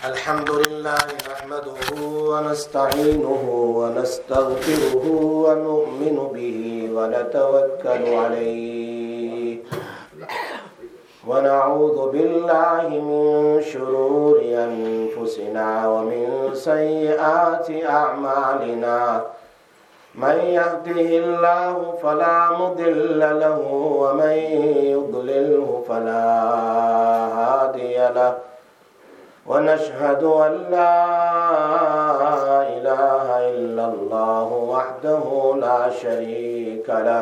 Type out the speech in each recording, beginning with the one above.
الحمد لله نحمده ونستعينه ونستغفره ونؤمن به ونتوكل عليه ونعوذ بالله من شرور أنفسنا ومن سيئات أعمالنا من يهده الله فلا مضل له ومن يضلله فلا هادي له ونشهد أن لا إله إلا الله وحده لا شريك له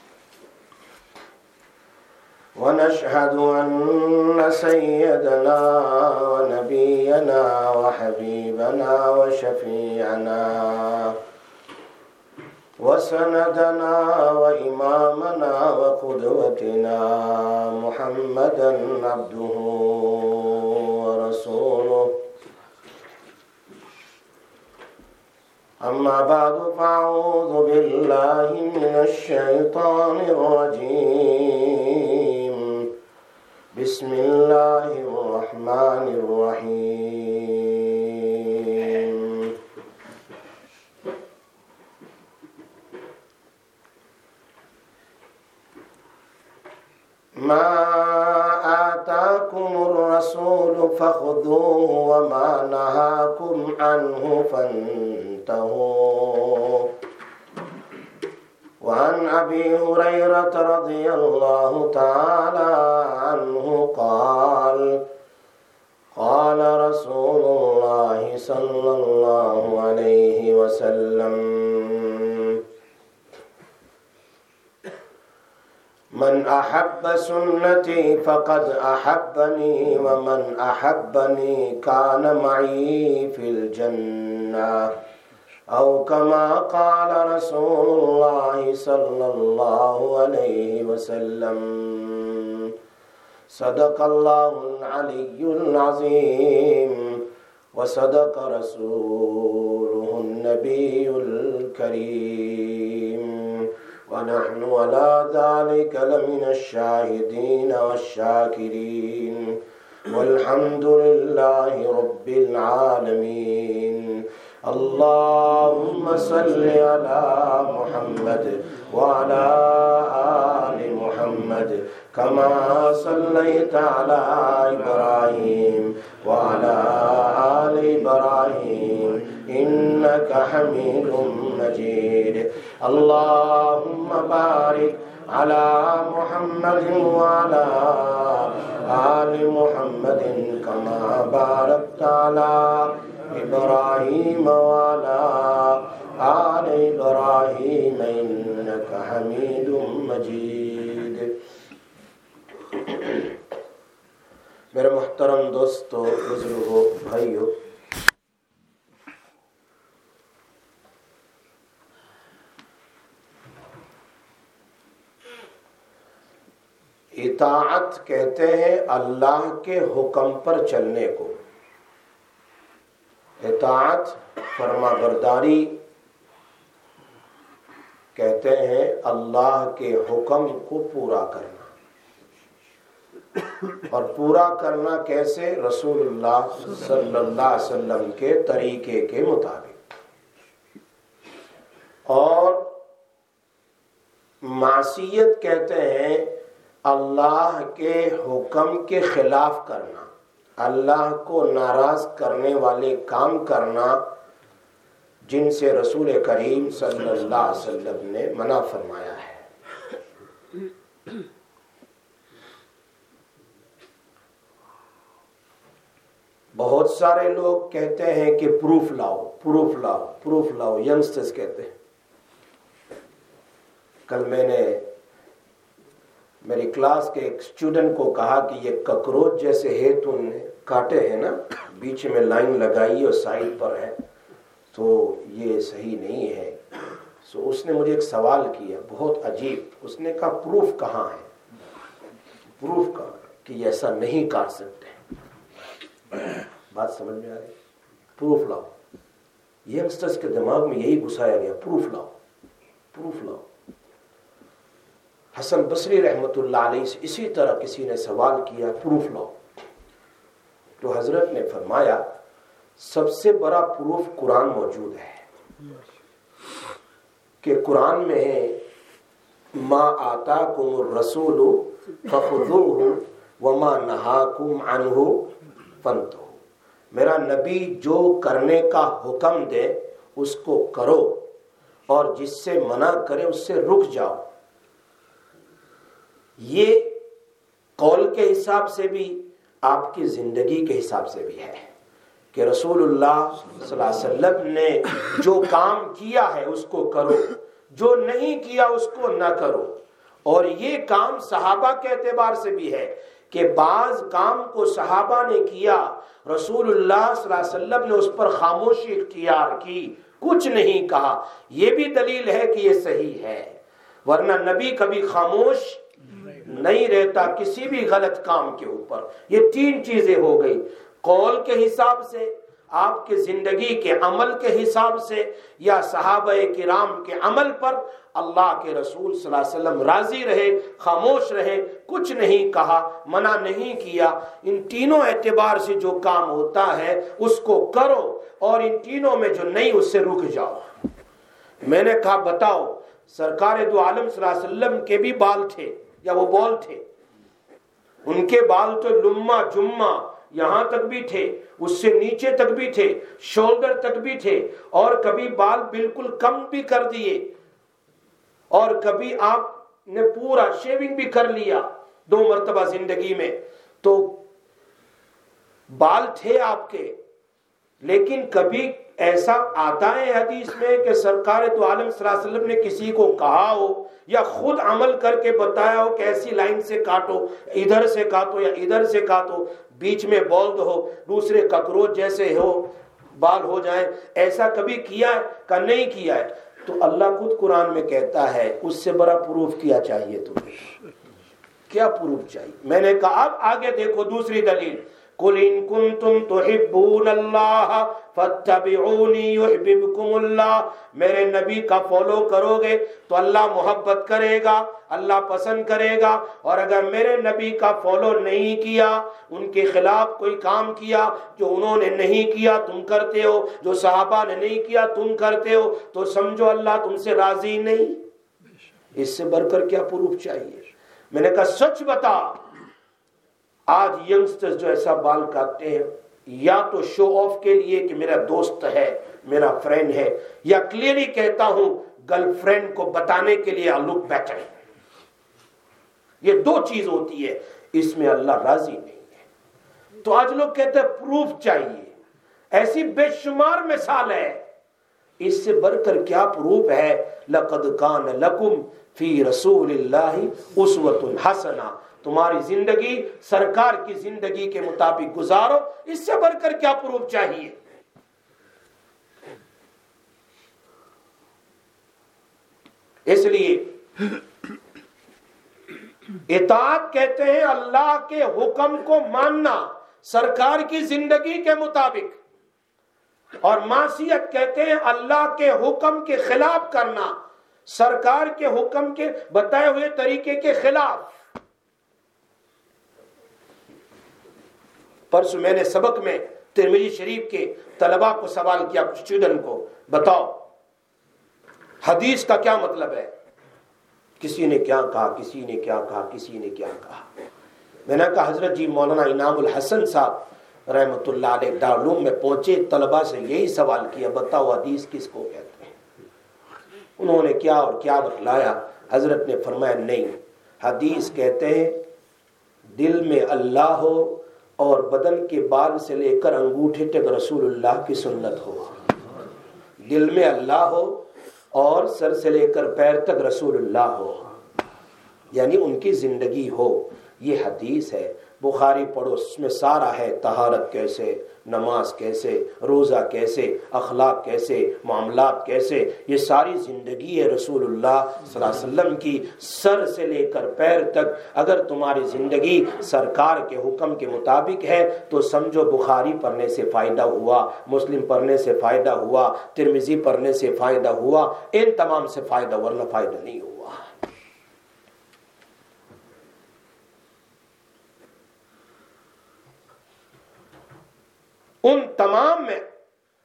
ونشهد أن سيدنا ونبينا وحبيبنا وشفيعنا وسندنا وإمامنا وقدوتنا محمدا عبده ورسوله أما بعد فأعوذ بالله من الشيطان الرجيم بسم الله الرحمن الرحيم ما آتاكم الرسول فخذوه وما نهاكم عنه فانتهوا وعن أبي هريرة رضي الله تعالى عنه قال قال رسول الله صلى الله عليه وسلم من أحب سنتي فقد أحبني ومن أحبني كان معي في الجنة أو كما قال رسول الله صلى الله عليه وسلم صدق الله العلي العظيم وصدق رسوله النبي الكريم ونحن على ذلك لمن الشاهدين والشاكرين والحمد لله رب العالمين اللهم صل على محمد وعلى آل محمد كما صليت على إبراهيم وعلى آل إبراهيم إنك حميد مجيد اللهم بارك على محمد وعلى آل محمد كما باركت على إبراهيم وعلى آل إبراهيم إنك حميد مجيد میرے محترم دوستو، بزرگوں، بھائیو، اطاعت کہتے ہیں اللہ کے حکم پر چلنے کو. اطاعت فرما برداری کہتے ہیں اللہ کے حکم کو پورا کرنا. اور پورا کرنا کیسے؟ رسول اللہ صلی اللہ علیہ وسلم کے طریقے کے مطابق. اور معصیت کہتے ہیں اللہ کے حکم کے خلاف کرنا، اللہ کو ناراض کرنے والے کام کرنا جن سے رسول کریم صلی اللہ علیہ وسلم نے منع فرمایا ہے. بہت سارے لوگ کہتے ہیں کہ پروف لاؤ، پروف لاؤ، پروف لاؤ. ینگسٹرز کہتے ہیں. کل میں نے میری کلاس کے ایک اسٹوڈنٹ کو کہا کہ یہ ککروچ جیسے ہے تو نے کاٹے ہیں نا، بیچ میں لائن لگائی اور سائڈ پر ہے، تو یہ صحیح نہیں ہے. سو اس نے مجھے ایک سوال کیا بہت عجیب. اس نے کہا پروف کہاں ہے؟ پروف کہاں کہ یہ ایسا نہیں کاٹ سکتے؟ بات سمجھ میں آ رہی؟ پروف لاؤ. ینگسٹرز کے دماغ میں یہی گھسایا گیا، پروف لاؤ، پروف لاؤ. حسن بصری رحمت اللہ علیہ سے اسی طرح کسی نے سوال کیا، پروف لاؤ. تو حضرت نے فرمایا سب سے بڑا پروف قرآن موجود ہے کہ قرآن میں ہے ما آتاکم الرسول فخذوہ وما نہاکم عنہ فانتہوا، میرا نبی جو کرنے کا حکم دے اس کو کرو اور جس سے منع کرے اس سے رک جاؤ۔ یہ قول کے حساب سے بھی آپ کی زندگی کے حساب سے بھی ہے کہ رسول اللہ صلی اللہ علیہ وسلم نے جو کام کیا ہے اس کو کرو، جو نہیں کیا اس کو نہ کرو۔ اور یہ کام صحابہ کے اعتبار سے بھی ہے کہ بعض کام کو صحابہ نے کیا، رسول اللہ صلی اللہ علیہ وسلم نے اس پر خاموشی اختیار کی، کچھ نہیں کہا، یہ بھی دلیل ہے کہ یہ صحیح ہے، ورنہ نبی کبھی خاموش نہیں رہتا کسی بھی غلط کام کے اوپر۔ یہ تین چیزیں ہو گئی، قول کے حساب سے، آپ کے زندگی کے عمل کے حساب سے، یا صحابہ کرام کے عمل پر اللہ کے رسول صلی اللہ علیہ وسلم راضی رہے، خاموش رہے، کچھ نہیں کہا، منع نہیں کیا۔ ان تینوں اعتبار سے جو کام ہوتا ہے اس کو کرو، اور ان تینوں میں جو نہیں اس سے رک جاؤ۔ میں نے کہا بتاؤ، سرکار دو عالم صلی اللہ علیہ وسلم کے بھی بال تھے یا وہ بال تھے؟ ان کے بال تو لما جمہ یہاں تک بھی تھے، اس سے نیچے تک بھی تھے، شولڈر تک بھی تھے، اور کبھی بال بالکل کم بھی کر دیے، اور کبھی آپ نے پورا شیونگ بھی کر لیا 2 مرتبہ زندگی میں۔ تو بال تھے آپ کے، لیکن کبھی ایسا آتا ہے حدیث میں کہ سرکار تو عالم صلی اللہ علیہ وسلم نے کسی کو کہا ہو یا خود عمل کر کے بتایا ہو کہ ایسی لائن سے کاٹو، ادھر سے کاٹو یا ادھر سے کاٹو، بیچ میں بالد ہو، دوسرے ککروچ جیسے ہو بال ہو جائیں، ایسا کبھی کیا ہے کہ نہیں کیا ہے؟ تو اللہ خود قرآن میں کہتا ہے اس سے بڑا پروف کیا چاہیے تمہیں؟ کیا پروف چاہیے؟ میں نے کہا اب آگے دیکھو دوسری دلیل، قُلْ إِن كُنْتُمْ تُحِبُّونَ اللَّهَ فَاتَّبِعُونِي يُحْبِبْكُمُ اللَّهُ، میرے نبی کا فالو کرو گے تو اللہ محبت کرے گا، اللہ پسند کرے گا، اور اگر میرے نبی کا فالو نہیں کیا، ان کے خلاف کوئی کام کیا جو انہوں نے نہیں کیا تم کرتے ہو، جو صحابہ نے نہیں کیا تم کرتے ہو، تو سمجھو اللہ تم سے راضی نہیں۔ اس سے بڑھ کر کیا پروف چاہیے؟ میں نے کہا سچ بتا، آج ینگسٹرز جو ایسا بال کاٹتے ہیں یا تو شو آف کے لیے کہ میرا دوست ہے، میرا فرینڈ ہے، یا کلیئرلی کہتا ہوں گرل فرینڈ کو بتانے کے لیے آئی لک بیٹر۔ یہ 2 چیز ہوتی ہے، اس میں اللہ راضی نہیں ہے۔ تو آج لوگ کہتے ہیں پروف چاہیے، ایسی بے شمار مثال ہے، اس سے بڑھ کر کیا پروف ہے؟ لَقَدْ كَانَ لَكُمْ فِي رَسُولِ اللَّهِ أُسْوَةٌ حَسَنَةٌ، تمہاری زندگی سرکار کی زندگی کے مطابق گزارو، اس سے بڑھ کر کیا پروف چاہیے؟ اس لیے اطاعت کہتے ہیں اللہ کے حکم کو ماننا سرکار کی زندگی کے مطابق، اور معصیت کہتے ہیں اللہ کے حکم کے خلاف کرنا، سرکار کے حکم کے بتائے ہوئے طریقے کے خلاف۔ پرسوں میں نے سبق میں ترمذی شریف کے طلباء کو سوال کیا، اسٹوڈنٹ کو، بتاؤ حدیث کا کیا مطلب ہے؟ کسی نے کیا کہا، کسی نے کیا کہا، کسی نے کیا کہا۔ میں نے کہا حضرت جی مولانا انعام الحسن صاحب رحمۃ اللہ علیہ دارالعلوم میں پہنچے، طلباء سے یہی سوال کیا، بتاؤ حدیث کس کو کہتے ہیں؟ انہوں نے کیا اور کیا بتلایا۔ حضرت نے فرمایا نہیں، حدیث کہتے ہیں دل میں اللہ ہو اور بدن کے بال سے لے کر انگوٹھے تک رسول اللہ کی سنت ہو۔ دل میں اللہ ہو اور سر سے لے کر پیر تک رسول اللہ ہو، یعنی ان کی زندگی ہو۔ یہ حدیث ہے، بخاری پڑھو، اس میں سارا ہے، طہارت کیسے، نماز کیسے، روزہ کیسے، اخلاق کیسے، معاملات کیسے، یہ ساری زندگی ہے رسول اللہ صلی اللہ علیہ وسلم کی، سر سے لے کر پیر تک۔ اگر تمہاری زندگی سرکار کے حکم کے مطابق ہے تو سمجھو بخاری پڑھنے سے فائدہ ہوا، مسلم پڑھنے سے فائدہ ہوا، ترمذی پڑھنے سے فائدہ ہوا، ان تمام سے فائدہ، ورنہ فائدہ نہیں ہوا۔ ان تمام میں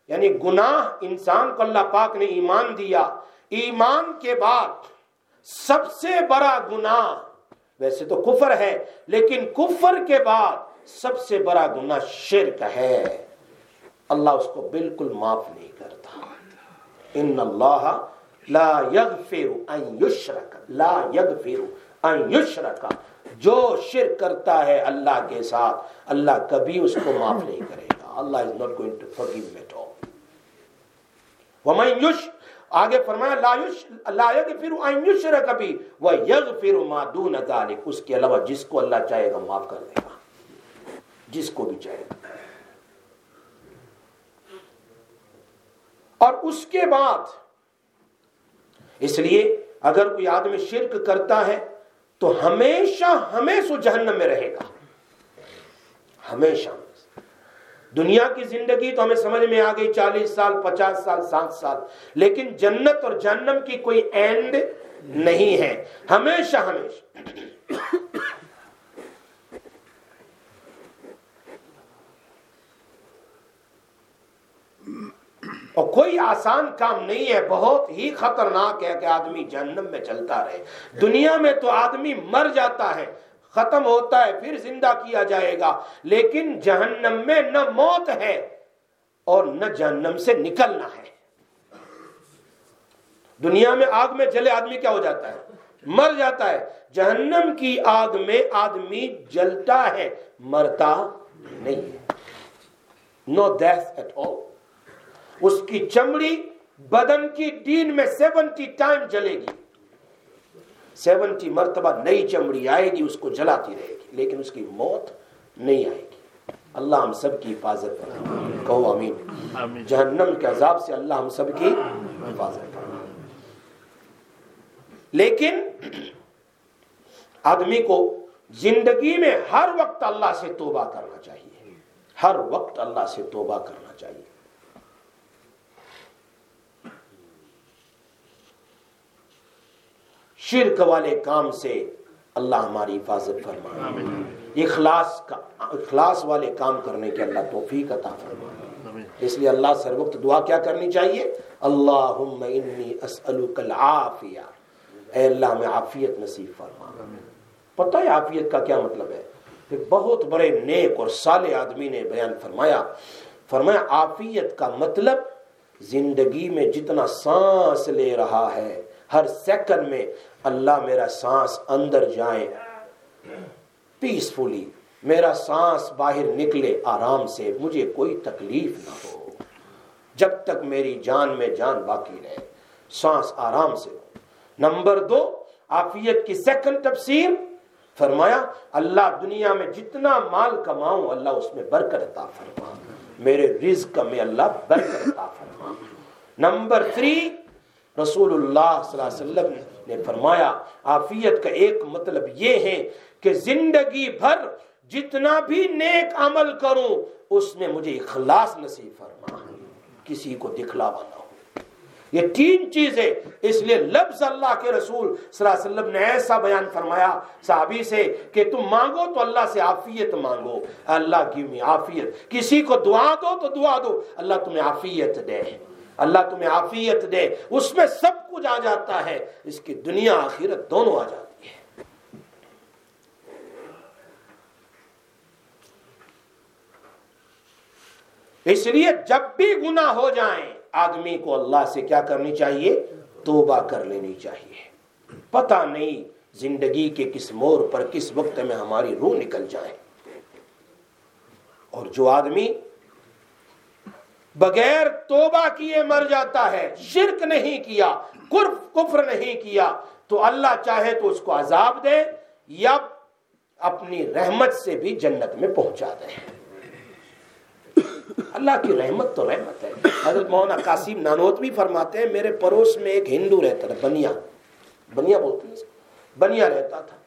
یعنی گناہ انسان کو اللہ پاک نے ایمان دیا، ایمان کے بعد سب سے بڑا گناہ ویسے تو کفر ہے، لیکن کفر کے بعد سب سے بڑا گناہ شرک ہے، اللہ اس کو بالکل معاف نہیں کرتا۔ ان اللہ لا یغفر ان یشرک، لا یغفر ان یشرک، جو شرک کرتا ہے اللہ کے ساتھ اللہ کبھی اس کو معاف نہیں کرے گا۔ اللہ is not going to forgive him at all۔ وَمَن یش، آگے فرمایا لا یغفر ان یشرک بہ ویغفر ما دون ذلک، اس کے علاوہ جس کو اللہ چاہے گا معاف کر دے گا، جس کو بھی چاہے گا۔ اور اس کے بعد اس لیے اگر کوئی آدمی شرک کرتا ہے تو ہمیشہ جہنم میں رہے گا، ہمیشہ۔ دنیا کی زندگی تو ہمیں سمجھ میں آ گئی 40 سال 50 سال 60 سال، لیکن جنت اور جہنم کی کوئی اینڈ نہیں ہے، ہمیشہ اور کوئی آسان کام نہیں ہے، بہت ہی خطرناک ہے کہ آدمی جہنم میں چلتا رہے۔ دنیا میں تو آدمی مر جاتا ہے، ختم ہوتا ہے، پھر زندہ کیا جائے گا، لیکن جہنم میں نہ موت ہے اور نہ جہنم سے نکلنا ہے۔ دنیا میں آگ میں جلے آدمی کیا ہو جاتا ہے؟ مر جاتا ہے۔ جہنم کی آگ میں آدمی جلتا ہے، مرتا نہیں ہے۔ نو ڈیتھ ایٹ آل۔ اس کی چمڑی بدن کی ٹین میں 70 ٹائم جلے گی، 70 مرتبہ نئی چمڑی آئے گی، اس کو جلاتی رہے گی، لیکن اس کی موت نہیں آئے گی۔ اللہ ہم سب کی حفاظت فرمائے، کہو آمین۔ جہنم کے عذاب سے اللہ ہم سب کی حفاظت فرمائے۔ لیکن آدمی کو زندگی میں ہر وقت اللہ سے توبہ کرنا چاہیے، ہر وقت اللہ سے توبہ کرنا چاہیے۔ شرک والے کام سے اللہ ہماری حفاظت فرمائے، اخلاص والے کام کرنے کے اللہ توفیق عطا فرمائے۔ اس لیے اللہ سے ہر وقت دعا کیا کرنی چاہیے؟ اللہم انی اسألک العافیہ، اے اللہ ہمیں عافیت نصیب فرما۔ پتہ ہے عافیت کا کیا مطلب ہے؟ ایک بہت بڑے نیک اور صالح آدمی نے بیان فرمایا عافیت کا مطلب زندگی میں جتنا سانس لے رہا ہے ہر سیکنڈ میں اللہ میرا سانس اندر جائے پیسفلی، میرا سانس باہر نکلے آرام سے، مجھے کوئی تکلیف نہ ہو، جب تک میری جان میں جان باقی رہے سانس آرام سے ہو۔ نمبر 2 عافیت کی سیکنڈ تفسیر فرمایا اللہ دنیا میں جتنا مال کماؤں اللہ اس میں برکت عطا فرما، میرے رزق میں اللہ برکت عطا فرما۔ نمبر 3 رسول اللہ صلی اللہ علیہ وسلم نے فرمایا عافیت کا ایک مطلب یہ ہے کہ زندگی بھر جتنا بھی نیک عمل کروں اس میں مجھے اخلاص نصیب فرما، کسی کو دکھلاوا نہ ہو۔ یہ 3 چیزیں، اس لیے لفظ اللہ کے رسول صلی اللہ علیہ وسلم نے ایسا بیان فرمایا صحابی سے کہ تم مانگو تو اللہ سے عافیت مانگو، اللہ گیو می عافیت۔ کسی کو دعا دو تو دعا دو اللہ تمہیں عافیت دے، اللہ تمہیں عافیت دے، اس میں سب کچھ آ جاتا ہے، اس کی دنیا آخرت دونوں آ جاتی ہے۔ اس لیے جب بھی گناہ ہو جائیں آدمی کو اللہ سے کیا کرنی چاہیے؟ توبہ کر لینی چاہیے۔ پتہ نہیں زندگی کے کس موڑ پر کس وقت میں ہماری روح نکل جائے۔ اور جو آدمی بغیر توبہ کیے مر جاتا ہے، شرک نہیں کیا، کفر نہیں کیا، تو اللہ چاہے تو اس کو عذاب دے یا اپنی رحمت سے بھی جنت میں پہنچا دے۔ اللہ کی رحمت تو رحمت ہے۔ حضرت مولانا قاسم نانوتوی فرماتے ہیں میرے پڑوس میں ایک ہندو رہتا تھا، بنیا بولتے ہیں، بنیا رہتا تھا،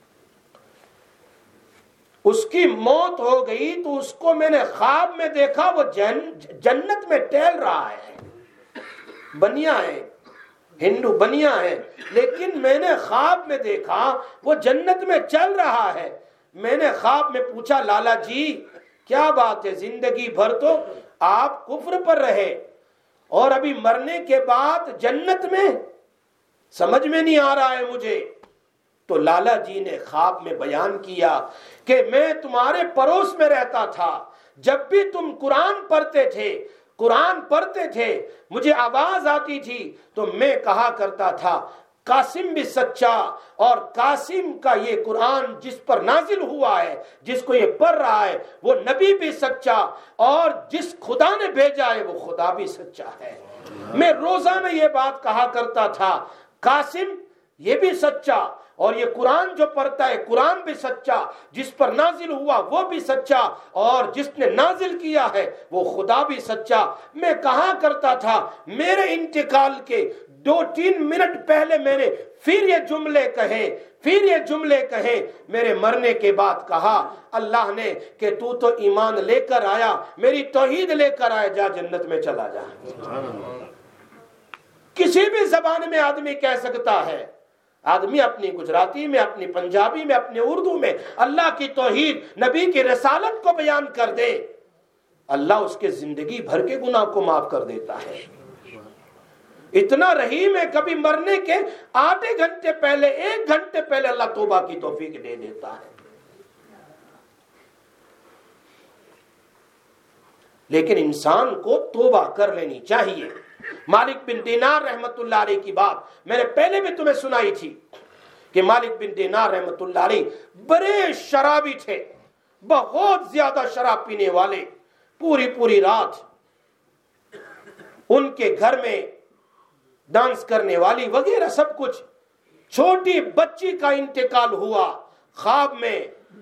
اس کی موت ہو گئی تو اس کو میں نے خواب میں دیکھا وہ جنت میں ٹہل رہا ہے، بنیا ہے، ہندو بنیا ہے، لیکن میں نے خواب میں دیکھا وہ جنت میں چل رہا ہے۔ میں نے خواب میں پوچھا لالا جی کیا بات ہے، زندگی بھر تو آپ کفر پر رہے اور ابھی مرنے کے بعد جنت میں، سمجھ میں نہیں آ رہا ہے مجھے. تو لالا جی نے خواب میں بیان کیا کہ میں تمہارے پڑوس میں رہتا تھا، جب بھی تم قرآن پڑھتے تھے مجھے آواز آتی تھی تو میں کہا کرتا تھا قاسم بھی سچا، اور قاسم کا یہ قرآن جس پر نازل ہوا ہے، جس کو یہ پڑھ رہا ہے، وہ نبی بھی سچا، اور جس خدا نے بھیجا ہے وہ خدا بھی سچا ہے. میں روزانہ یہ بات کہا کرتا تھا قاسم یہ بھی سچا، اور یہ قرآن جو پڑھتا ہے قرآن بھی سچا، جس پر نازل ہوا وہ بھی سچا، اور جس نے نازل کیا ہے وہ خدا بھی سچا. میں کہا کرتا تھا میرے انتقال کے 2-3 منٹ پہلے میں نے پھر یہ جملے کہے، میرے مرنے کے بعد کہا اللہ نے کہ تو ایمان لے کر آیا، میری توحید لے کر آیا، جا جنت میں چلا جا. کسی بھی زبان میں آدمی کہہ سکتا ہے، آدمی اپنی گجراتی میں، اپنی پنجابی میں، اپنی اردو میں اللہ کی توحید، نبی کی رسالت کو بیان کر دے، اللہ اس کے زندگی بھر کے گناہ کو معاف کر دیتا ہے. اتنا رحیم ہے، کبھی مرنے کے آدھے گھنٹے پہلے، 1 گھنٹے پہلے اللہ توبہ کی توفیق دے دیتا ہے. لیکن انسان کو توبہ کر لینی چاہیے. مالک بن دینار رحمت اللہ علیہ کی بات میں نے پہلے بھی تمہیں سنائی تھی کہ مالک بن دینار رحمت اللہ علیہ بڑے شرابی تھے، بہت زیادہ شراب پینے والے، پوری رات ان کے گھر میں ڈانس کرنے والی وغیرہ سب کچھ. چھوٹی بچی کا انتقال ہوا، خواب میں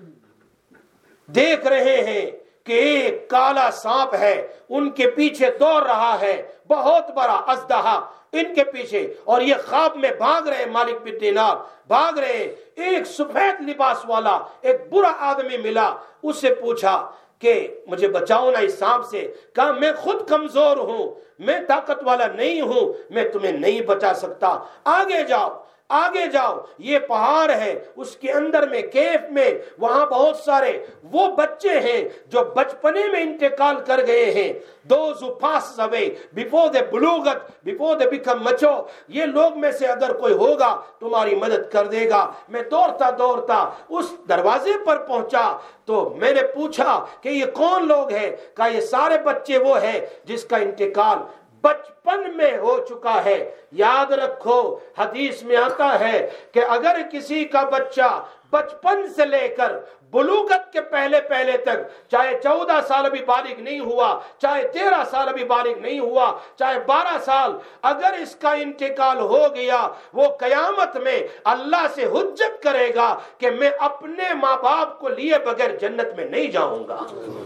دیکھ رہے ہیں کہ ایک کالا سانپ ہے ان کے پیچھے دوڑ رہا ہے، بہت بڑا اژدہا ان کے پیچھے، اور یہ خواب میں بھاگ رہے. مالک بن دینار بھاگ رہے، ایک سفید لباس والا ایک برا آدمی ملا، اس سے پوچھا کہ مجھے بچاؤ نا اس سانپ سے. کہا میں خود کمزور ہوں، میں طاقت والا نہیں ہوں، میں تمہیں نہیں بچا سکتا، آگے جاؤ، یہ پہاڑ ہے، اس کے اندر میں کیف میں وہاں بہت سارے وہ بچے ہیں جو بچپنے میں انتقال کر گئے ہیں. those who pass away before they بلوغت before they become mature، یہ لوگ میں سے اگر کوئی ہوگا تمہاری مدد کر دے گا. میں دوڑتا اس دروازے پر پہنچا تو میں نے پوچھا کہ یہ کون لوگ ہیں؟ کہا یہ سارے بچے وہ ہیں جس کا انتقال بچپن میں ہو چکا ہے. یاد رکھو حدیث میں آتا ہے کہ اگر کسی کا بچہ بچپن سے لے کر بلوغت کے پہلے تک، چاہے 14 سال ابھی بالغ نہیں ہوا، چاہے 13 سال ابھی بالغ نہیں ہوا، چاہے 12 سال، اگر اس کا انتقال ہو گیا، وہ قیامت میں اللہ سے حجت کرے گا کہ میں اپنے ماں باپ کو لیے بغیر جنت میں نہیں جاؤں گا،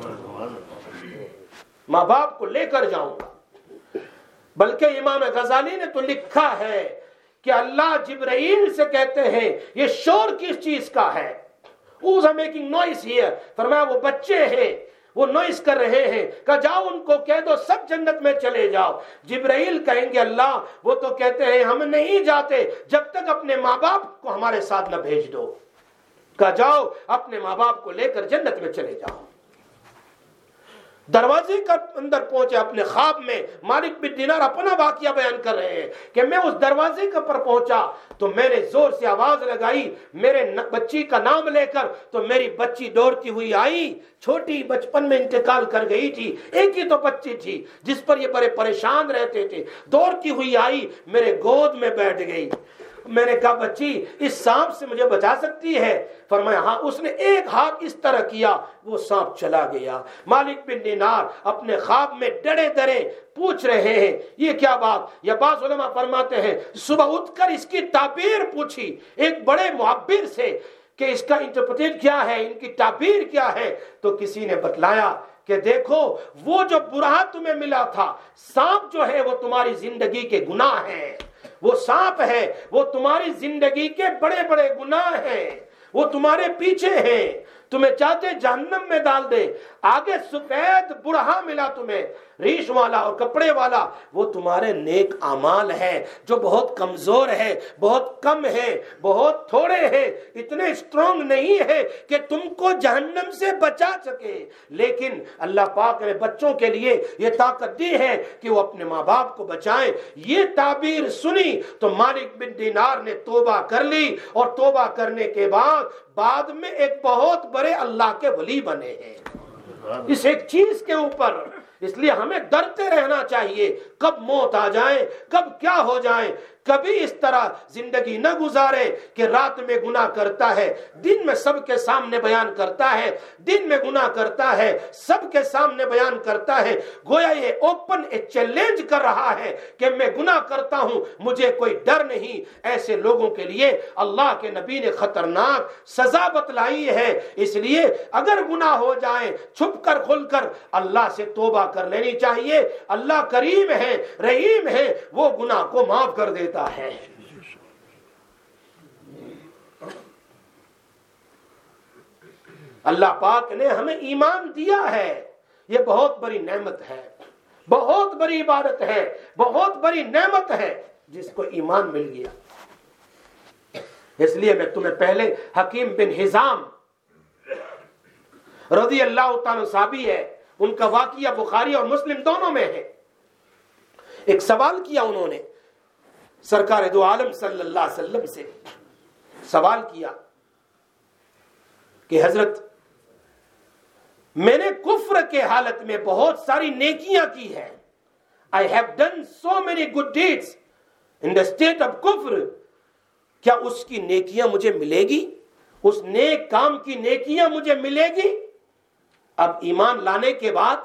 ماں باپ کو لے کر جاؤں گا. بلکہ امام غزالی نے تو لکھا ہے کہ اللہ جبرائیل سے کہتے ہیں یہ شور کس چیز کا ہے؟ Who's making noise here؟ فرمایا وہ بچے ہیں، وہ نوائز کر رہے ہیں. کہ جاؤ ان کو کہہ دو سب جنت میں چلے جاؤ. جبرائیل کہیں گے اللہ وہ تو کہتے ہیں ہم نہیں جاتے جب تک اپنے ماں باپ کو ہمارے ساتھ نہ بھیج دو. کہ جاؤ اپنے ماں باپ کو لے کر جنت میں چلے جاؤ. دروازے کا اندر پہنچے اپنے خواب میں. مالک بن دینار اپنا واقعہ بیان کر رہے ہیں کہ میں اس دروازے کے پر پہنچا تو میں نے زور سے آواز لگائی میرے بچی کا نام لے کر، تو میری بچی دوڑتی ہوئی آئی. چھوٹی بچپن میں انتقال کر گئی تھی، ایک ہی تو بچی تھی جس پر یہ بڑے پریشان رہتے تھے. دوڑتی ہوئی آئی، میرے گود میں بیٹھ گئی. میں نے کہا بچی اس سانپ سے مجھے بچا سکتی ہے؟ فرمایا ہاں. اس نے ایک ہاتھ اس طرح کیا، وہ سانپ چلا گیا. مالک بن دینار اپنے خواب میں ڈرے پوچھ رہے ہیں یہ کیا بات. یا بعض علماء فرماتے ہیں صبح اٹھ کر اس کی تعبیر پوچھی ایک بڑے معبر سے کہ اس کا انٹرپریٹ کیا ہے، ان کی تعبیر کیا ہے. تو کسی نے بتلایا کہ دیکھو وہ جو برا تمہیں ملا تھا، سانپ جو ہے وہ تمہاری زندگی کے گناہ ہیں. وہ سانپ ہے، وہ تمہاری زندگی کے بڑے گناہ ہیں، وہ تمہارے پیچھے ہیں. تمہیں چاہتے جہنم میں ڈال دے. آگے سفید بڑھا ملا تمہیں ریش والا اور کپڑے والا, وہ تمہارے نیک اعمال ہیں جو بہت کمزور ہے, بہت کم ہے, بہت تھوڑے ہیں, اتنے اسٹرانگ نہیں ہے کہ تم کو جہنم سے بچا سکے. لیکن اللہ پاک نے بچوں کے لیے یہ طاقت دی ہے کہ وہ اپنے ماں باپ کو بچائیں. یہ تعبیر سنی تو مالک بن دینار نے توبہ کر لی, اور توبہ کرنے کے بعد میں ایک بہت بڑے اللہ کے ولی بنے ہیں اس ایک چیز کے اوپر. اس لیے ہمیں ڈرتے رہنا چاہیے کب موت آ جائے, کب کیا ہو جائے. کبھی اس طرح زندگی نہ گزارے کہ رات میں گناہ کرتا ہے, دن میں سب کے سامنے بیان کرتا ہے, دن میں گناہ کرتا ہے, سب کے سامنے بیان کرتا ہے. گویا یہ اوپن چیلنج کر رہا ہے کہ میں گناہ کرتا ہوں, مجھے کوئی ڈر نہیں. ایسے لوگوں کے لیے اللہ کے نبی نے خطرناک سزا بتلائی ہے. اس لیے اگر گناہ ہو جائے چھپ کر کھل کر اللہ سے توبہ کر لینی چاہیے. اللہ کریم ہے, رحیم ہے, وہ گناہ کو معاف کر دیتا ہے. اللہ پاک نے ہمیں ایمان دیا ہے, یہ بہت بڑی نعمت ہے, بہت بڑی عبادت ہے, بہت بڑی نعمت ہے جس کو ایمان مل گیا. اس لیے میں تمہیں پہلے حکیم بن حزام رضی اللہ تعالیٰ صحابی ہے, ان کا واقعہ بخاری اور مسلم دونوں میں ہے. ایک سوال کیا انہوں نے سرکار دو عالم صلی اللہ علیہ وسلم سے, سوال کیا کہ حضرت میں نے کفر کے حالت میں بہت ساری نیکیاں کی ہیں. I have done so many good deeds in the state of کفر. کیا اس کی نیکیاں مجھے ملے گی, اس نیک کام کی نیکیاں مجھے ملے گی اب ایمان لانے کے بعد؟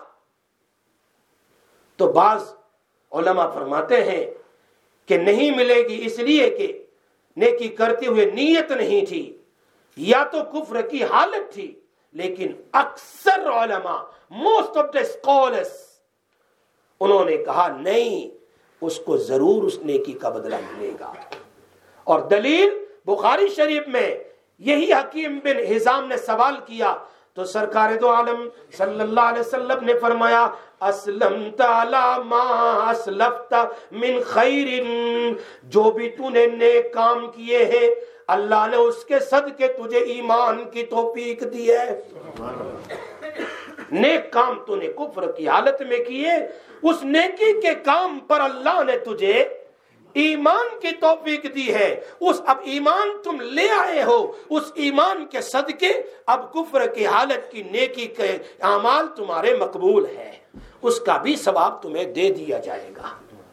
تو بعض علماء فرماتے ہیں کہ نہیں ملے گی, اس لیے کہ نیکی کرتے ہوئے نیت نہیں تھی, یا تو کفر کی حالت تھی. لیکن اکثر علماء, موسٹ آف دا اسکالرز, انہوں نے کہا نہیں, اس کو ضرور اس نیکی کا بدلہ ملے گا. اور دلیل بخاری شریف میں یہی حکیم بن حزام نے سوال کیا تو سرکار دو عالم صلی اللہ علیہ وسلم نے فرمایا اسلمت علی ما اسلفت من خیر, جو بھی تو نے نیک کام کیے ہیں اللہ نے اس کے صدقے تجھے ایمان کی توفیق دی ہے. نیک کام تو نے کفر کی حالت میں کیے, اس نیکی کے کام پر اللہ نے تجھے ایمان کی توفیق دی ہے. اس اب ایمان تم لے آئے ہو, اس ایمان کے صدقے اب کفر کی حالت کی نیکی کے اعمال تمہارے مقبول ہے, اس کا بھی ثواب تمہیں دے دیا جائے گا.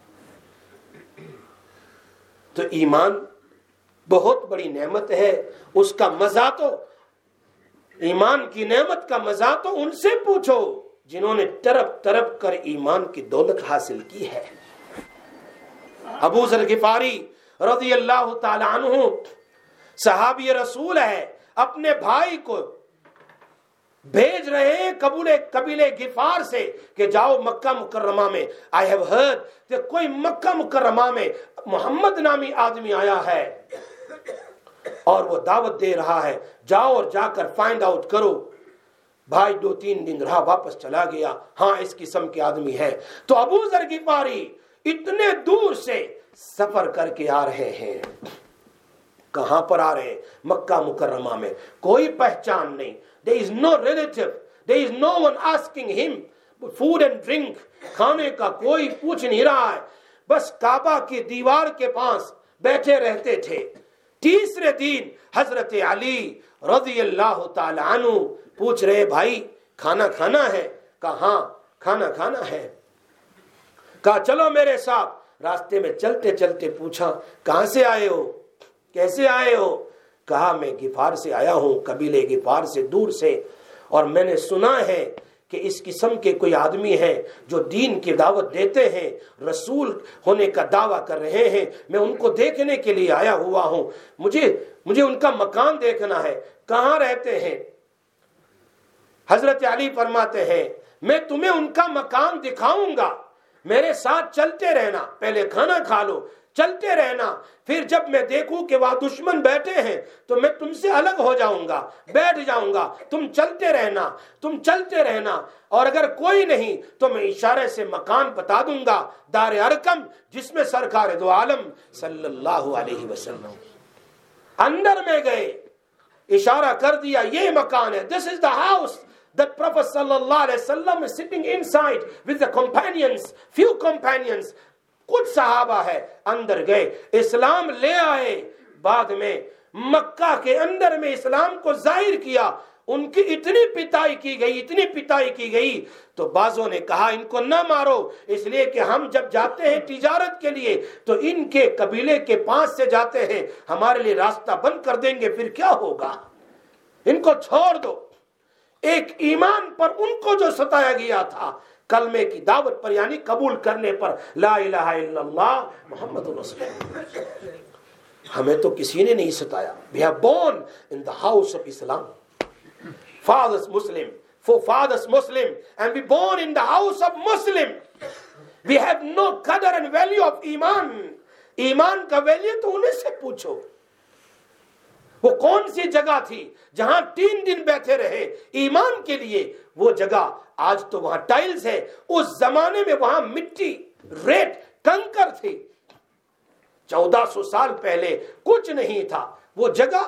تو ایمان بہت بڑی نعمت ہے. اس کا مزہ تو, ایمان کی نعمت کا مزہ تو ان سے پوچھو جنہوں نے تڑپ تڑپ کر ایمان کی دولت حاصل کی ہے. ابو ذر غفاری رضی اللہ تعالی عنہ صحابی رسول ہے, اپنے بھائی کو بھیج رہے ہیں قبیلے غفار سے کہ جاؤ مکہ مکرمہ میں. I have heard کہ کوئی مکہ مکرمہ میں محمد نامی آدمی آیا ہے اور وہ دعوت دے رہا ہے, جاؤ اور جا کر فائنڈ آؤٹ کرو. بھائی 2-3 دن رہا, واپس چلا گیا, ہاں اس قسم کے آدمی ہے. تو ابو ذر غفاری اتنے دور سے سفر کر کے آ رہے ہیں. کہاں پر آ رہے ہیں؟ مکہ مکرمہ میں. کوئی پہچان نہیں, there is no relative, there is no one asking him food and drink. کھانے کا کوئی پوچھ نہیں رہا ہے, بس کعبہ کی دیوار کے پاس بیٹھے رہتے تھے. تیسرے دن حضرت علی رضی اللہ تعالی عنہ پوچھ رہے بھائی کھانا کھانا ہے؟ کہا ہاں کھانا کھانا ہے. کہا چلو میرے ساتھ. راستے میں چلتے چلتے پوچھا کہاں سے آئے ہو, کیسے آئے ہو؟ کہا میں غفار سے آیا ہوں, قبیلے غفار سے, دور سے, اور میں نے سنا ہے کہ اس قسم کے کوئی آدمی ہیں جو دین کی دعوت دیتے ہیں, رسول ہونے کا دعویٰ کر رہے ہیں, میں ان کو دیکھنے کے لیے آیا ہوا ہوں, مجھے ان کا مکان دیکھنا ہے. کہاں رہتے ہیں؟ حضرت علی فرماتے ہیں میں تمہیں ان کا مکان دکھاؤں گا, میرے ساتھ چلتے رہنا, پہلے کھانا کھا لو, چلتے رہنا، پھر جب میں دیکھوں کہ وہاں دشمن بیٹھے ہیں تو میں تم سے الگ ہو جاؤں گا، بیٹھ جاؤں گا، تم چلتے رہنا، اور اگر کوئی نہیں تو میں اشارے سے مکان بتا دوں گا، دار ارقم، جس میں سرکار دو عالم صلی اللہ علیہ وسلم اندر میں گئے، اشارہ کر دیا یہ مکان ہے، this is the house that Prophet sallallahu alaihi wasallam is sitting inside with the companions, few companions. کچھ صحابہ ہے، اندر گئے، اسلام لے آئے، بعد میں مکہ کے اندر میں اسلام کو ظاہر کیا، ان کی اتنی پٹائی کی گئی تو بعضوں نے کہا ان کو نہ مارو، اس لیے کہ ہم جب جاتے ہیں تجارت کے لیے تو ان کے قبیلے کے پاس سے جاتے ہیں، ہمارے لیے راستہ بند کر دیں گے، پھر کیا ہوگا، ان کو چھوڑ دو۔ ایک ایمان پر ان کو جو ستایا گیا تھا، کلمے کی دعوت پر، یعنی قبول کرنے پر، لا الہ الا اللہ محمد رسول اللہ۔ ہمیں تو کسی نے نہیں ستایا۔ We are born in the house of Islam. Fathers Muslim, forefathers Muslim, and we born in the house of Muslim. We have no qadr and value of ایمان۔ ایمان کا ویلیو تو انہیں سے پوچھو۔ وہ کون سی جگہ تھی جہاں 3 دن بیٹھے رہے ایمان کے لیے؟ وہ جگہ آج تو وہاں ٹائلز ہے، اس زمانے میں وہاں مٹی، ریت، کنکر تھی۔ 1400 سال پہلے کچھ نہیں تھا، وہ جگہ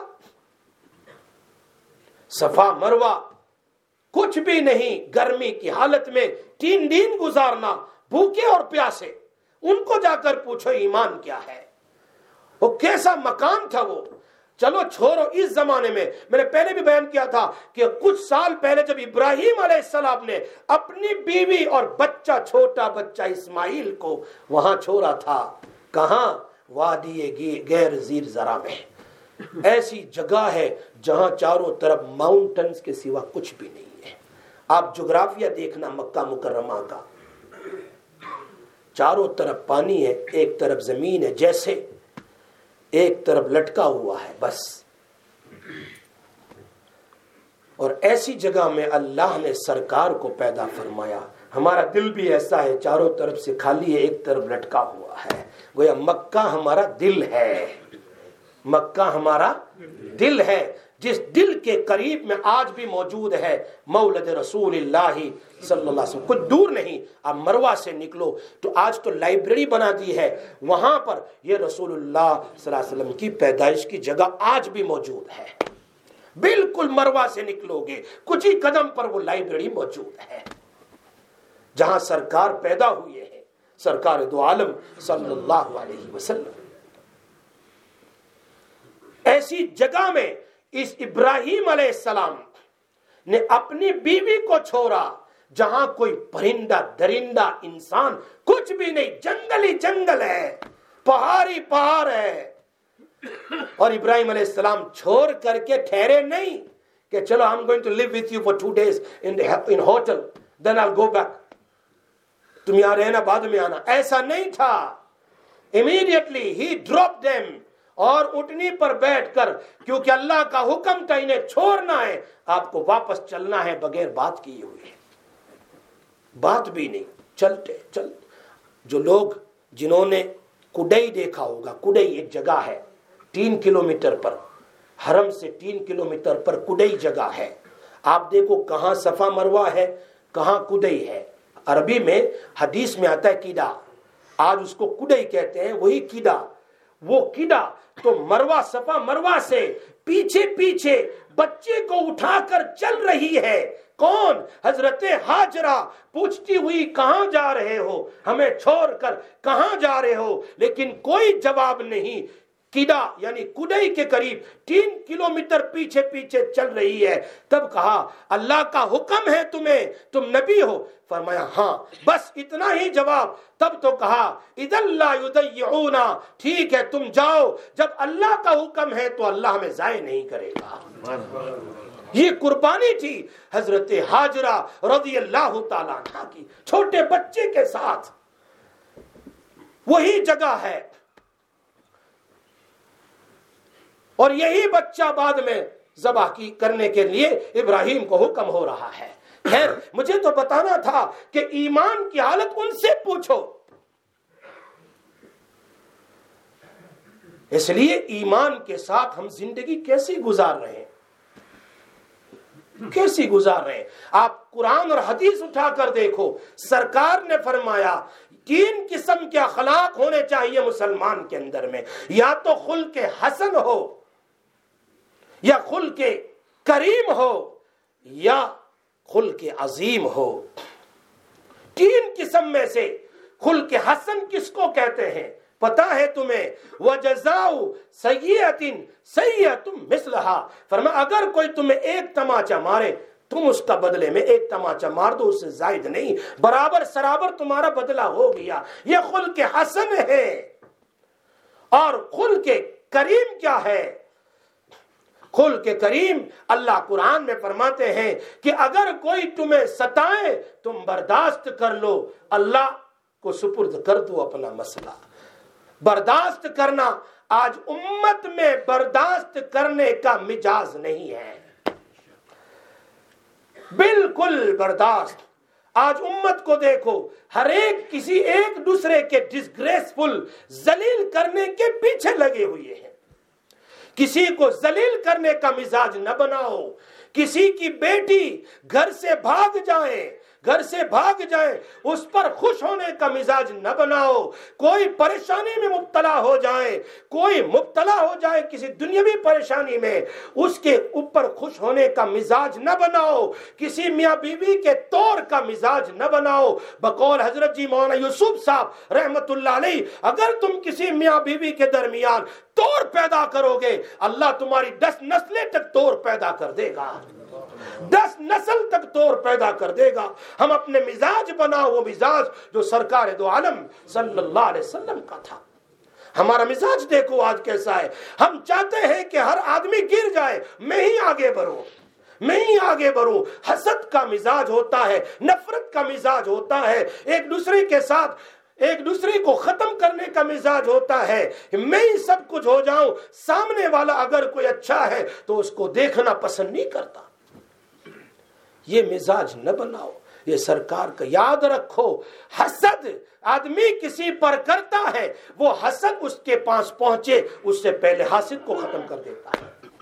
صفا مروہ کچھ بھی نہیں، گرمی کی حالت میں 3 دن گزارنا بھوکے اور پیاسے۔ ان کو جا کر پوچھو ایمان کیا ہے، وہ کیسا مکان تھا وہ۔ چلو چھوڑو، اس زمانے میں نے پہلے بھی بیان کیا تھا کہ کچھ سال پہلے جب ابراہیم علیہ السلام نے اپنی بیوی اور بچہ، چھوٹا بچہ اسماعیل کو وہاں چھوڑا تھا، کہاں؟ وادی غیر زیر زرع میں۔ ایسی جگہ ہے جہاں چاروں طرف ماؤنٹنز کے سوا کچھ بھی نہیں ہے۔ آپ جغرافیہ دیکھنا مکہ مکرمہ کا، چاروں طرف پانی ہے، ایک طرف زمین ہے، جیسے ایک طرف لٹکا ہوا ہے بس۔ اور ایسی جگہ میں اللہ نے سرکار کو پیدا فرمایا۔ ہمارا دل بھی ایسا ہے، چاروں طرف سے خالی ہے، ایک طرف لٹکا ہوا ہے۔ گویا مکہ ہمارا دل ہے، مکہ ہمارا دل ہے، جس دل کے قریب میں آج بھی موجود ہے مولد رسول اللہ صلی اللہ علیہ وسلم۔ کچھ دور نہیں، آپ مروہ سے نکلو تو آج تو لائبریری بنا دی ہے، وہاں پر یہ رسول اللہ صلی اللہ علیہ وسلم کی پیدائش کی جگہ آج بھی موجود ہے۔ بالکل مروہ سے نکلو گے کچھ ہی قدم پر وہ لائبریری موجود ہے جہاں سرکار پیدا ہوئے ہیں، سرکار دو عالم صلی اللہ علیہ وسلم۔ ایسی جگہ میں اس ابراہیم علیہ السلام نے اپنی بیوی کو چھوڑا جہاں کوئی پرندہ درندہ انسان کچھ بھی نہیں، جنگل ہی جنگل ہے، پہاڑی پہاڑ ہے۔ اور ابراہیم علیہ السلام چھوڑ کر کے ٹھہرے نہیں کہ چلو I'm going to live with you for 2 days in hotel, then I'll go back. تم یہاں رہنا بعد میں آنا، ایسا نہیں تھا۔ Immediately he dropped them، اور اٹھنی پر بیٹھ کر، کیونکہ اللہ کا حکم تھا انہیں چھوڑنا ہے، آپ کو واپس چلنا ہے، بغیر بات کیے ہوئے، بات بھی نہیں، چلتے۔ جو لوگ جنہوں نے کڈئی دیکھا ہوگا، کڈئی ایک جگہ ہے 3 کلومیٹر پر، حرم سے 3 کلومیٹر پر کڈئی جگہ ہے۔ آپ دیکھو کہاں صفا مروہ ہے، کہاں کڈئی ہے۔ عربی میں حدیث میں آتا ہے کیڈا، آج اس کو کڈئی کہتے ہیں، وہی کیڈا، وہ کیڈا تو مروہ صفا مروہ سے پیچھے پیچھے بچے کو اٹھا کر چل رہی ہے۔ کون؟ حضرت ہاجرہ پوچھتی ہوئی کہاں جا رہے ہو، ہمیں چھوڑ کر کہاں جا رہے ہو؟ لیکن کوئی جواب نہیں۔ کیڈا یعنی کڈئی کے قریب 3 کلومیٹر پیچھے پیچھے چل رہی ہے۔ تب کہا اللہ کا حکم ہے تمہیں، تم نبی ہو؟ فرمایا ہاں، بس اتنا ہی جواب۔ تب تو کہا اذن لا یضیعونا، ٹھیک ہے تم جاؤ، جب اللہ کا حکم ہے تو اللہ ہمیں ضائع نہیں کرے گا۔ یہ قربانی تھی حضرت ہاجرہ رضی اللہ تعالیٰ عنہا کی، چھوٹے بچے کے ساتھ۔ وہی جگہ ہے، اور یہی بچہ بعد میں ذبح کرنے کے لیے ابراہیم کو حکم ہو رہا ہے۔ خیر مجھے تو بتانا تھا کہ ایمان کی حالت ان سے پوچھو۔ اس لیے ایمان کے ساتھ ہم زندگی کیسی گزار رہے ہیں، کیسی گزار رہے ہیں؟ آپ قرآن اور حدیث اٹھا کر دیکھو، سرکار نے فرمایا 3 قسم کے اخلاق ہونے چاہیے مسلمان کے اندر میں، یا تو خلق حسن ہو، یا خلق کریم ہو، یا خلق عظیم ہو۔ 3 قسم میں سے خلق حسن کس کو کہتے ہیں پتا ہے تمہیں؟ وَجَزَاءُ سَيِّئَةٍ سَيِّئَةٌ مِثْلَهَا، فرمایا اگر کوئی تمہیں ایک تماچا مارے، تم اس کا بدلے میں ایک تماچا مار دو، اس سے زائد نہیں، برابر سرابر تمہارا بدلہ ہو گیا۔ یہ خلق حسن ہے۔ اور خلق کریم کیا ہے؟ خلق کریم اللہ قرآن میں فرماتے ہیں کہ اگر کوئی تمہیں ستائے تم برداشت کر لو، اللہ کو سپرد کر دو اپنا مسئلہ۔ برداشت کرنا آج امت میں برداشت کرنے کا مزاج نہیں ہے، بالکل برداشت۔ آج امت کو دیکھو، ہر ایک کسی ایک دوسرے کے ڈسگریسفل ذلیل کرنے کے پیچھے لگے ہوئے ہیں۔ کسی کو ذلیل کرنے کا مزاج نہ بناؤ، کسی کی بیٹی گھر سے بھاگ جائے اس پر خوش ہونے کا مزاج نہ بناؤ، کوئی پریشانی میں مبتلا ہو جائے کسی دنیاوی پریشانی میں، اس کے اوپر خوش ہونے کا مزاج نہ بناؤ، کسی میاں بیوی کے طور کا مزاج نہ بناؤ۔ بقول حضرت جی مولانا یوسف صاحب رحمت اللہ علیہ، اگر تم کسی میاں بیوی کے درمیان توڑ پیدا کرو گے، اللہ تمہاری 10 نسلیں تک توڑ پیدا کر دے گا، 10 نسل تک توڑ پیدا کر دے گا۔ ہم اپنے مزاج بناؤ، وہ مزاج جو سرکار دو عالم صلی اللہ علیہ وسلم کا تھا۔ ہمارا مزاج دیکھو آج کیسا ہے۔ ہم چاہتے ہیں کہ ہر آدمی گر جائے، میں ہی آگے بڑھوں۔ حسد کا مزاج ہوتا ہے، نفرت کا مزاج ہوتا ہے، ایک دوسرے کے ساتھ ایک دوسرے کو ختم کرنے کا مزاج ہوتا ہے، میں ہی سب کچھ ہو جاؤں۔ سامنے والا اگر کوئی اچھا ہے تو اس کو دیکھنا پسند نہیں کرتا۔ یہ مزاج نہ بناؤ، یہ سرکار کا یاد رکھو۔ حسد آدمی کسی پر کرتا ہے، وہ حسد اس کے پاس پہنچے اس سے پہلے حاسد کو ختم کر دیتا ہے۔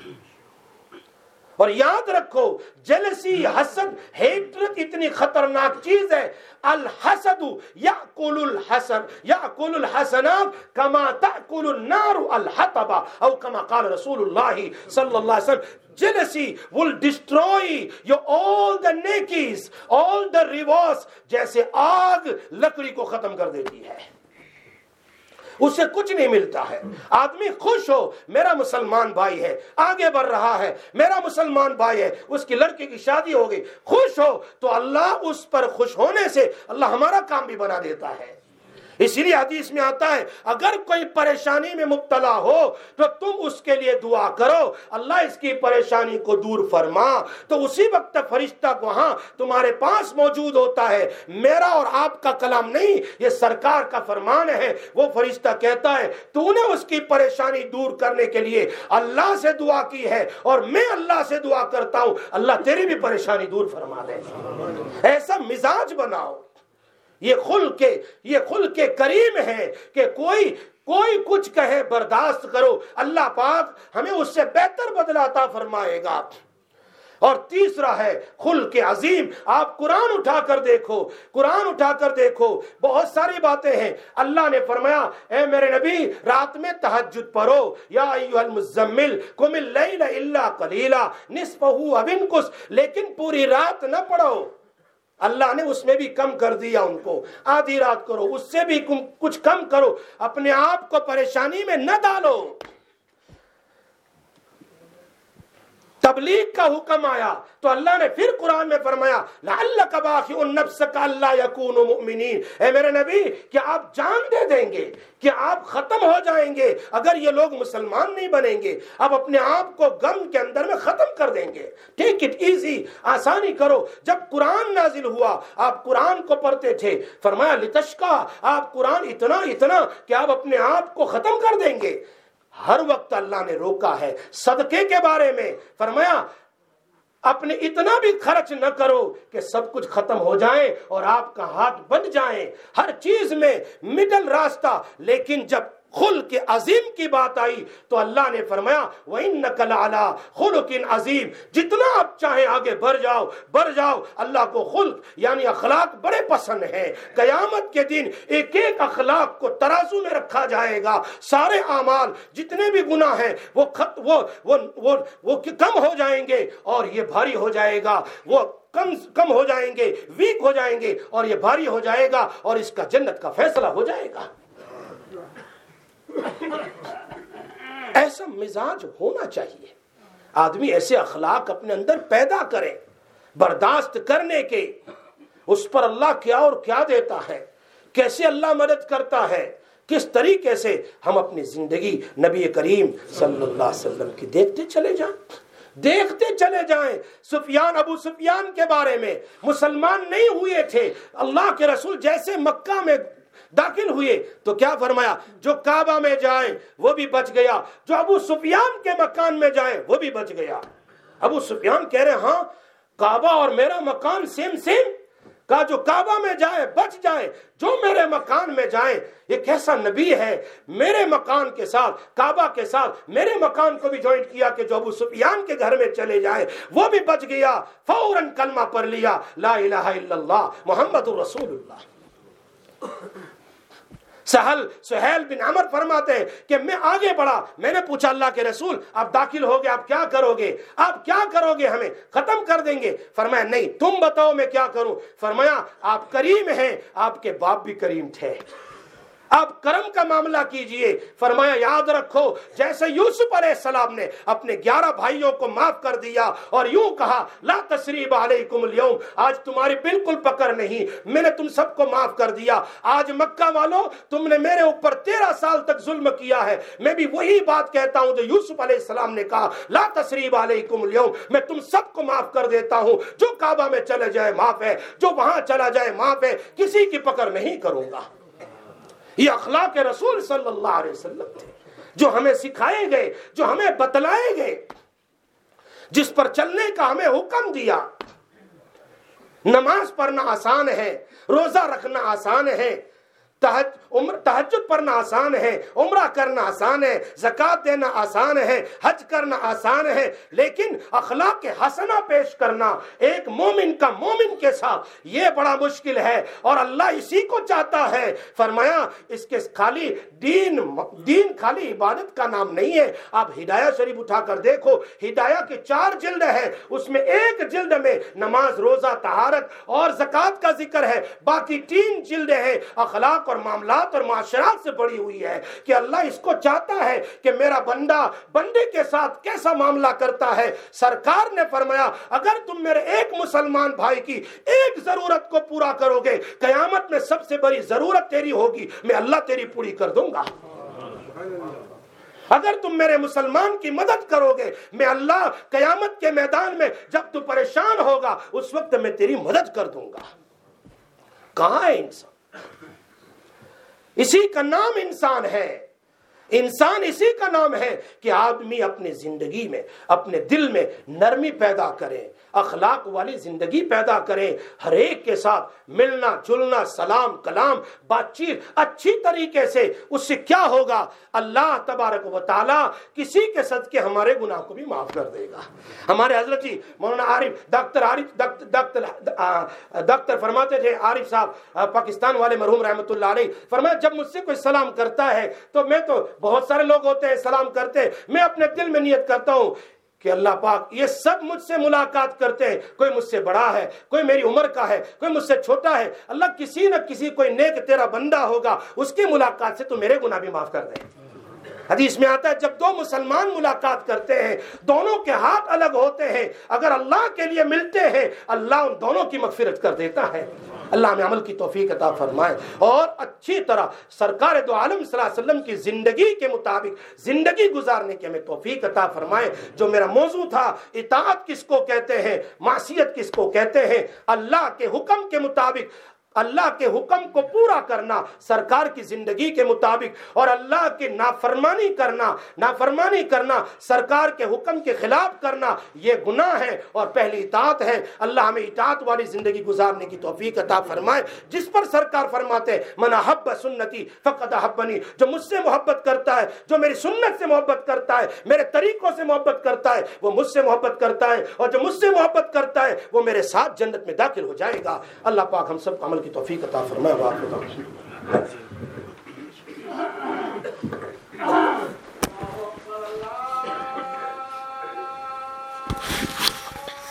اور یاد رکھو، جلسی، حسد، ہیٹرت اتنی خطرناک چیز ہے۔ الحسد یاکل الحسنات کما تاکل النار الحطب، او کما قال رسول اللہ صلی اللہ علیہ وسلم۔ Jealousy will destroy your all the nekies, all the rewards، جیسے آگ لکڑی کو ختم کر دیتی ہے، اسے کچھ نہیں ملتا ہے۔ آدمی خوش ہو، میرا مسلمان بھائی ہے، آگے بڑھ رہا ہے، میرا مسلمان بھائی ہے، اس کی لڑکی کی شادی ہو گئی، خوش ہو تو اللہ اس پر خوش ہونے سے اللہ ہمارا کام بھی بنا دیتا ہے۔ اسی لیے حدیث میں آتا ہے اگر کوئی پریشانی میں مبتلا ہو تو تم اس کے لیے دعا کرو، اللہ اس کی پریشانی کو دور فرما، تو اسی وقت فرشتہ وہاں تمہارے پاس موجود ہوتا ہے۔ میرا اور آپ کا کلام نہیں، یہ سرکار کا فرمان ہے۔ وہ فرشتہ کہتا ہے تو نے اس کی پریشانی دور کرنے کے لیے اللہ سے دعا کی ہے، اور میں اللہ سے دعا کرتا ہوں اللہ تیری بھی پریشانی دور فرما دے۔ ایسا مزاج بناؤ۔ یہ خلق کریم ہے کہ کوئی کچھ کہے برداشت کرو، اللہ پاک ہمیں اس سے بہتر بدلہ عطا فرمائے گا۔ اور تیسرا ہے خلق عظیم۔ آپ قرآن اٹھا کر دیکھو، بہت ساری باتیں ہیں۔ اللہ نے فرمایا اے میرے نبی رات میں تہجد پڑھو، یا ایھا المزمل قم اللیل الا قلیلا نصفہ او انقص، لیکن پوری رات نہ پڑھو۔ اللہ نے اس میں بھی کم کر دیا، ان کو آدھی رات کرو، اس سے بھی کچھ کم کرو، اپنے آپ کو پریشانی میں نہ ڈالو۔ تبلیغ کا حکم آیا تو اللہ نے پھر قرآن میں فرمایا لعلک باخع نفسک الا یکونوا مؤمنین، اے میرے نبی کہ آپ جان دے دیں گے کہ آپ ختم ہو جائیں گے اگر یہ لوگ مسلمان نہیں بنیں گے، آپ اپنے آپ کو غم کے اندر میں ختم کر دیں گے۔ ٹیک اٹ ایزی، آسانی کرو۔ جب قرآن نازل ہوا آپ قرآن کو پڑھتے تھے، فرمایا لتشقى، آپ قرآن اتنا کہ آپ اپنے آپ کو ختم کر دیں گے۔ ہر وقت اللہ نے روکا ہے۔ صدقے کے بارے میں فرمایا اپنے اتنا بھی خرچ نہ کرو کہ سب کچھ ختم ہو جائے اور آپ کا ہاتھ بن جائیں، ہر چیز میں مڈل راستہ۔ لیکن جب خلق عظیم کی بات آئی تو اللہ نے فرمایا وَإِنَّكَ لَعَلَىٰ خُلُقٍ عَظِيمٍ. جتنا آپ چاہیں آگے بڑھ جاؤ. اللہ کو خلق یعنی اخلاق بڑے پسند ہیں. قیامت کے دن ایک ایک اخلاق کو ترازو میں رکھا جائے گا. سارے اعمال جتنے بھی گناہ ہیں وہ کم ہو جائیں گے اور یہ بھاری ہو جائے گا. وہ کم ہو جائیں گے, ویک ہو جائیں گے اور یہ بھاری ہو جائے گا اور اس کا جنت کا فیصلہ ہو جائے گا. ایسا مزاج ہونا چاہیے. آدمی ایسے اخلاق اپنے اندر پیدا کرے برداشت کرنے کے. اس پر اللہ کیا اور کیا دیتا ہے, کیسے اللہ مدد کرتا ہے, کس طریقے سے ہم اپنی زندگی نبی کریم صلی اللہ علیہ وسلم کی دیکھتے چلے جائیں. ابو سفیان کے بارے میں مسلمان نہیں ہوئے تھے. اللہ کے رسول جیسے مکہ میں داخل ہوئے تو کیا فرمایا, جو کعبہ میں جائیں وہ بھی بچ گیا, جو ابو سفیان کے مکان میں جائیں وہ بھی بچ گیا. ابو سفیان کہہ رہے ہاں کعبہ اور میرا مکان سیم کہا جو کعبہ میں جائے بچ جائے, جو میرے مکان میں جائیں. یہ کیسا نبی ہے, میرے مکان کے ساتھ کعبہ کے ساتھ میرے مکان کو بھی جوائنٹ کیا کہ جو ابو سفیان کے گھر میں چلے جائے وہ بھی بچ گیا. فوراً کلمہ پڑھ لیا لا الہ الا اللہ محمد رسول اللہ. سہیل بن عمر فرماتے ہیں کہ میں آگے بڑھا, میں نے پوچھا اللہ کے رسول آپ داخل ہو گے, آپ کیا کرو گے, ہمیں ختم کر دیں گے؟ فرمایا نہیں, تم بتاؤ میں کیا کروں. فرمایا آپ کریم ہیں, آپ کے باپ بھی کریم تھے, آپ کرم کا معاملہ کیجئے. فرمایا یاد رکھو جیسے یوسف علیہ السلام نے اپنے 11 بھائیوں کو معاف کر دیا اور یوں کہا لا تثریب علیکم اليوم, آج تمہاری بالکل پکڑ نہیں, میں نے تم سب کو معاف کر دیا. آج مکہ والوں تم نے میرے اوپر 13 سال تک ظلم کیا ہے, میں بھی وہی بات کہتا ہوں جو یوسف علیہ السلام نے کہا لا تثریب علیکم اليوم, میں تم سب کو معاف کر دیتا ہوں. جو کعبہ میں چلے جائے معاف ہے, جو وہاں چلا جائے معاف ہے, کسی کی پکڑ نہیں کروں گا. یہ اخلاق رسول صلی اللہ علیہ وسلم تھے جو ہمیں سکھائے گئے, جو ہمیں بتلائے گئے, جس پر چلنے کا ہمیں حکم دیا. نماز پڑھنا آسان ہے, روزہ رکھنا آسان ہے, تہجد پڑھنا آسان ہے, عمرہ کرنا آسان ہے, زکوٰۃ دینا آسان ہے, حج کرنا آسان ہے, لیکن اخلاق حسنہ پیش کرنا ایک مومن کا مومن کے ساتھ یہ بڑا مشکل ہے اور اللہ اسی کو چاہتا ہے. فرمایا اس کے خالی دین خالی عبادت کا نام نہیں ہے. آپ ہدایہ شریف اٹھا کر دیکھو, ہدایہ کی 4 جلد ہے, اس میں ایک جلد میں نماز, روزہ, طہارت اور زکوٰۃ کا ذکر ہے, باقی 3 جلدیں ہیں اخلاق اور معاملات اور معاشرات سے بڑی ہوئی ہے کہ اللہ اس کو چاہتا ہے کہ میرا بندے کے ساتھ کیسا معاملہ کرتا ہے. سرکار نے فرمایا اگر تم میرے ایک مسلمان بھائی کی ایک ضرورت کو پورا کرو گے, قیامت میں سب سے بڑی ضرورت تیری ہوگی, میں اللہ تیری پوری کر دوں گا. اگر تم میرے مسلمان کی مدد کرو گے, میں اللہ قیامت کے میدان میں جب تو پریشان ہوگا اس وقت میں تیری مدد کر دوں گا. کہاں ہے انسان؟ اسی کا نام انسان ہے. انسان اسی کا نام ہے کہ آدمی اپنی زندگی میں, اپنے دل میں نرمی پیدا کرے, اخلاق والی زندگی پیدا کریں, ہر ایک کے ساتھ ملنا جلنا, سلام کلام, بات چیت اچھی طریقے سے. اس سے کیا ہوگا, اللہ تبارک و تعالی کسی کے صدقے ہمارے گناہ کو بھی معاف کر دے گا. ہمارے حضرت جی مولانا عارف ڈاکٹر فرماتے تھے, عارف صاحب پاکستان والے مرحوم رحمۃ اللہ علیہ, فرمایا جب مجھ سے کوئی سلام کرتا ہے تو میں تو بہت سارے لوگ ہوتے ہیں سلام کرتے ہیں, میں اپنے دل میں نیت کرتا ہوں کہ اللہ پاک یہ سب مجھ سے ملاقات کرتے ہیں, کوئی مجھ سے بڑا ہے, کوئی میری عمر کا ہے, کوئی مجھ سے چھوٹا ہے, اللہ کسی نہ کسی کوئی نیک تیرا بندہ ہوگا, اس کی ملاقات سے تو میرے گناہ بھی معاف کر دے. حدیث میں آتا ہے جب 2 مسلمان ملاقات کرتے ہیں, دونوں کے ہاتھ الگ ہوتے ہیں, اگر اللہ کے لیے ملتے ہیں اللہ ان دونوں کی مغفرت کر دیتا ہے. اللہ ہمیں عمل کی توفیق عطا فرمائے اور اچھی طرح سرکار دو عالم صلی اللہ علیہ وسلم کی زندگی کے مطابق زندگی گزارنے کی ہمیں توفیق عطا فرمائے. جو میرا موضوع تھا اطاعت کس کو کہتے ہیں, معصیت کس کو کہتے ہیں, اللہ کے حکم کے مطابق اللہ کے حکم کو پورا کرنا سرکار کی زندگی کے مطابق، اور اللہ کی نافرمانی کرنا سرکار کے حکم کے خلاف کرنا یہ گناہ ہے اور پہلی اطاعت ہے۔ اللہ ہمیں اطاعت والی زندگی گزارنے کی توفیق عطا فرمائے، جس پر سرکار فرماتے ہیں من احب سنتی فقد احبنی، جو مجھ سے محبت کرتا ہے، جو میری سنت سے محبت کرتا ہے، میرے طریقوں سے محبت کرتا ہے، وہ مجھ سے محبت کرتا ہے، اور جو مجھ سے محبت کرتا ہے وہ میرے ساتھ جنت میں داخل ہو جائے گا۔ اللہ پاک ہم سب کو عمل کی توفیق عطا فرمائے۔